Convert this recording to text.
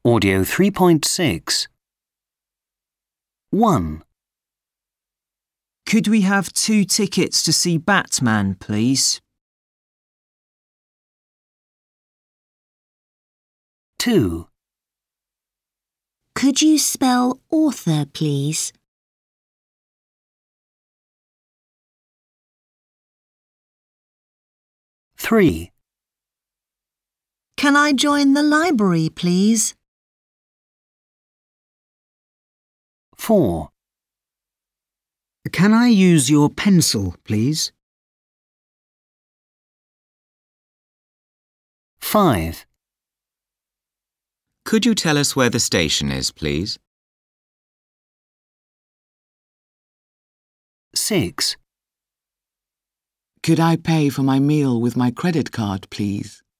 Audio 3.6. 1, Could we have 2 tickets to see Batman, please? 2, Could you spell author, please? 3, Can I join the library, please? 4, Can I use your pencil, please? 5, Could you tell us where the station is, please? 6, Could I pay for my meal with my credit card, please?